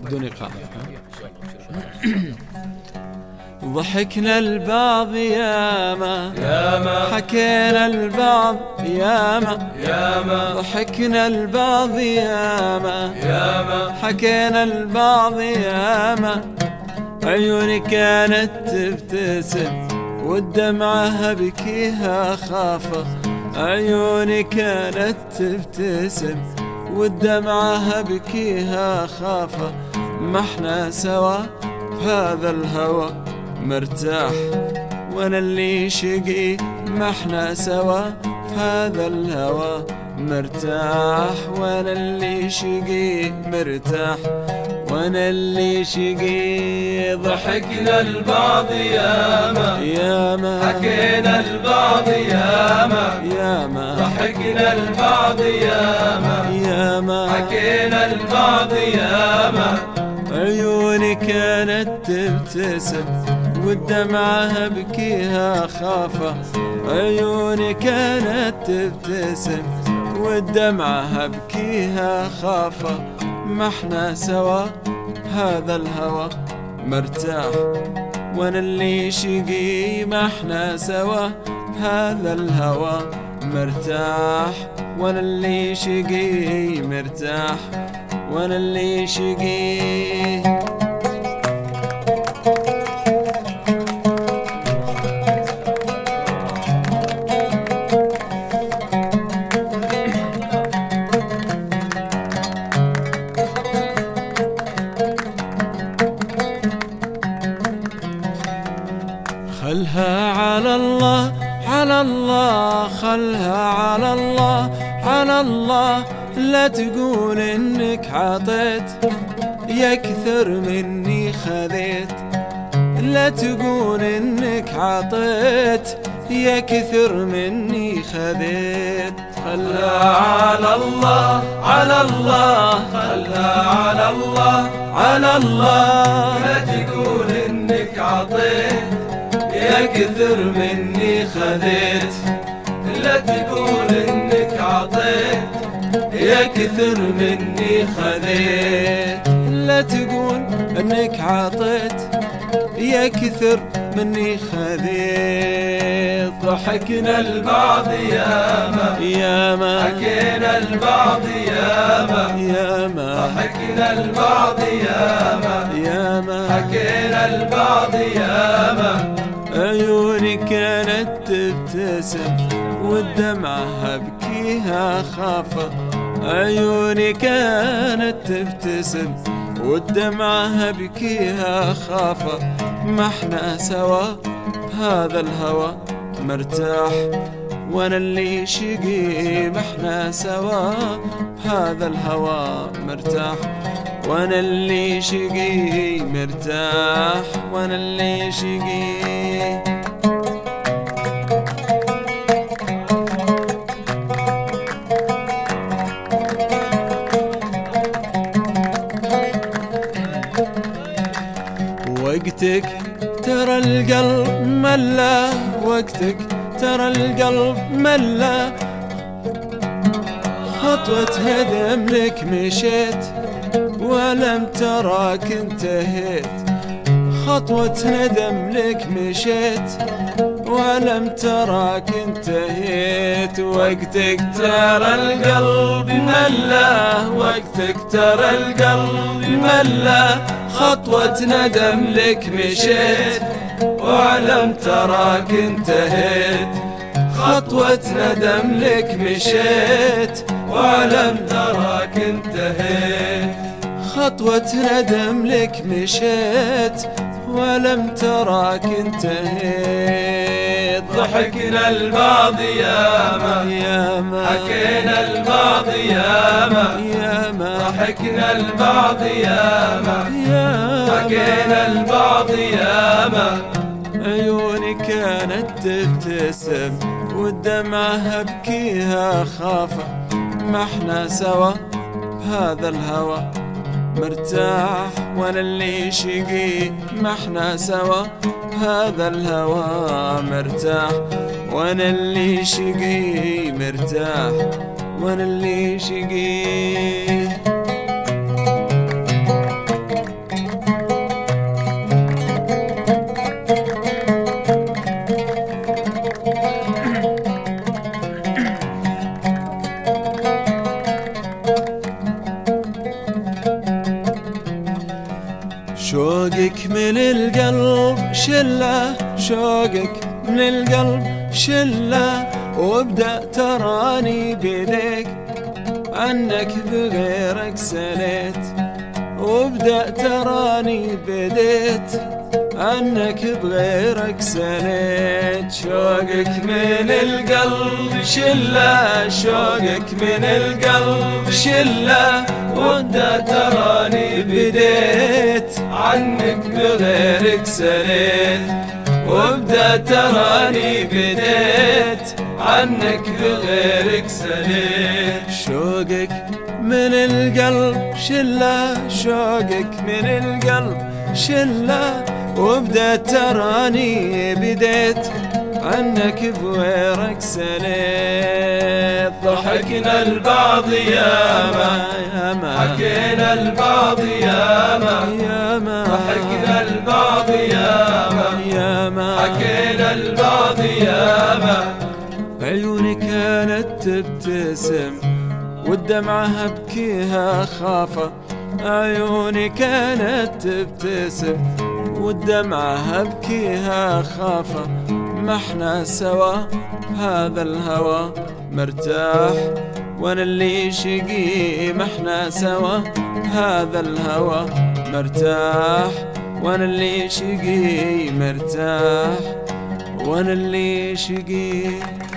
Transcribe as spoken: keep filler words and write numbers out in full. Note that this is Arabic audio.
بدون إيقاع. ضحكنا البعض ياما ياما، حكينا البعض ياما ياما، ضحكنا البعض ياما ياما، حكينا البعض ياما. عيوني كانت تبتسم والدمعة بكيها خافة. عيوني كانت تبتسم والدمعة بكيها خافة. ما احنا سوا بهذا الهوى مرتاح وانا اللي شقي. ما احنا سوا بهذا الهوى مرتاح وانا اللي شقي مرتاح وانا اللي شقي. ضحكنا البعض ياما ياما حكينا البعض ياما ياما ضحكنا البعض ياما ياما حكينا البعض ياما. عيوني كانت تبتسم والدمعة بكيها خافة. عيوني كانت تبتسم والدمعة بكيها خافة. ما احنا سوا هذا الهوى مرتاح وانا اللي شقي. ما احنا سوا هذا الهوى مرتاح وانا اللي شقي مرتاح وانا اللي شقي. خلها على الله على الله خلها على الله على الله. لا تقول انك عطيت يا كثر مني خذيت. لا تقول انك عطيت يا كثر مني خذيت. خلها على الله على الله خلها على الله على الله. لا تقول انك عطيت يا كثر مني خذيت. لا تقول انك عطيت يا كثر مني خذيت. لا تقول انك عطيت يا كثر مني خذيت. ضحكنا البعض ياما ياما حكينا البعض ياما ياما ضحكنا البعض ياما ياما حكينا البعض ياما. عيوني كانت تبتسم والدمعة بكيها خافة. عيوني كانت تبتسم والدمعة بكيها خافة. ما احنا سوا بهذا الهوى مرتاح وانا اللي شقي. ما احنا سوا بهذا الهوى مرتاح وانا اللي شقي مرتاح وانا اللي شقي. وقتك ترى القلب ملا. وقتك ترى القلب ملا. خطوة هدم لك مشيت ولم تراك انتهيت. خطوة ندم لك مشيت ولم تراك انتهيت. وقتك ترى القلب ملا. وقتك ترى القلب ملا. خطوة ندم لك مشيت ولم تراك انتهيت. خطوة ندم لك مشيت ولم تراك انتهيت. خطوة ندم لك مشيت ولم تراك انتهيت. ضحكنا البعض ياما ياما حكينا البعض ياما ياما ضحكنا البعض ياما ياما حكينا البعض ياما. عيوني كانت تبتسم والدمعة بكيها خافة. ما احنا سوا بهذا الهوى مرتاح وانا اللي شقي. ما احنا سوا بهذا الهوى مرتاح وانا اللي شقي مرتاح وانا اللي شقي. شوقك من القلب شله، شوقك من القلب شله، وابدأ تراني بيديك عنك بغيرك سليت، وابدأ تراني بديت عنك بغيرك سليت. شوقك من القلب شله، شوقك من القلب شله، وابدأ تراني بديت عنك بغيرك سليت، وابدأ تراني بديت عنك بغيرك سليت. شوقك من القلب شله، شوقك من القلب شله، وابدأ تراني بديت عنك بغيرك سليت. ضحكنا البعض ياما، حكينا البعض ياما، ضحكنا البعض ياما، حكينا البعض ياما. عيوني كانت تبتسم والدمعة ابكيها خافة، عيوني كانت تبتسم والدمعة ابكيها خافة. ما احنا سوا بهذا الهوى مرتاح وانا اللي شقي، ما احنا سوا بهذا الهوى مرتاح وانا اللي شقي، مرتاح وانا اللي شقي.